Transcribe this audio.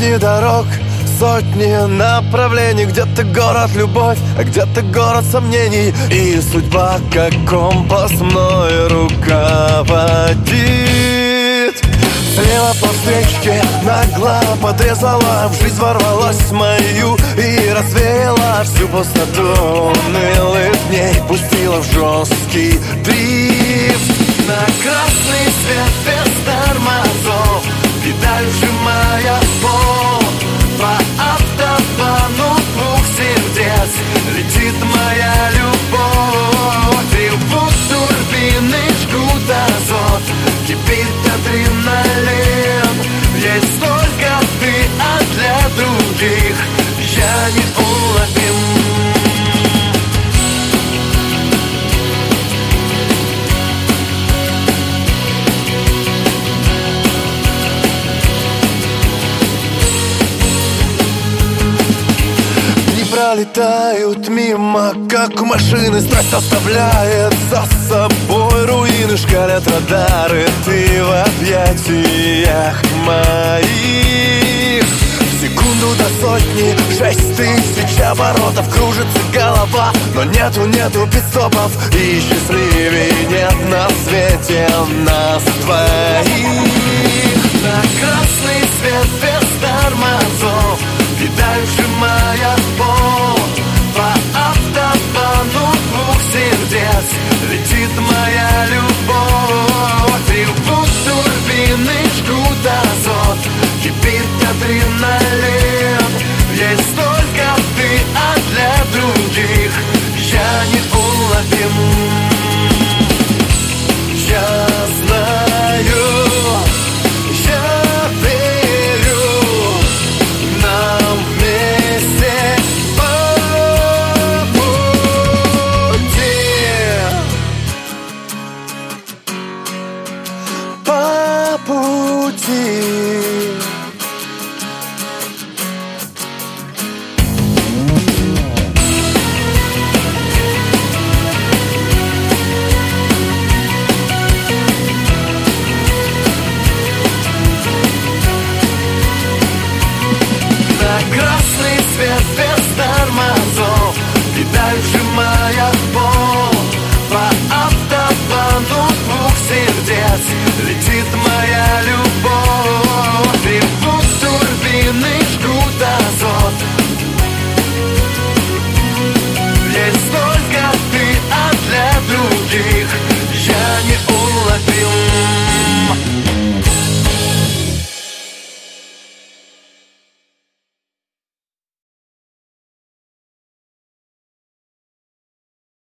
Сотни дорог, сотни направлений. Где-то город любовь, а где-то город сомнений. И судьба, как компас, мною руководит. Слева по встречке нагло подрезала, в жизнь ворвалась в мою и развеяла всю пустоту унылых дней, пустила в жесткий дрифт. На красный свет без тормозов, педаль сжимая пол, по автобану двух сердец летит моя любовь. Ревут турбины, жгут азот, кипит адреналин. Есть только ты, а для других я неуловим. Пролетают мимо, как у машины. Страсть оставляет за собой руины. Шкалят радары, ты в объятиях моих. В секунду до сотни 6000 оборотов. Кружится голова, но нету пидстопов. И счастливей нет на свете нас двоих. На красный свет без тормозов, педаль сжимая пол, по автобану двух сердец летит моя любовь. Ревут турбины, жгут азот, кипит адреналин. Есть только ты, а для других я неуловим. Я знаю, я верю, нам вместе по пути, по пути. Красный свет без тормозов, педаль сжимая пол, по автобану двух сердец летит моя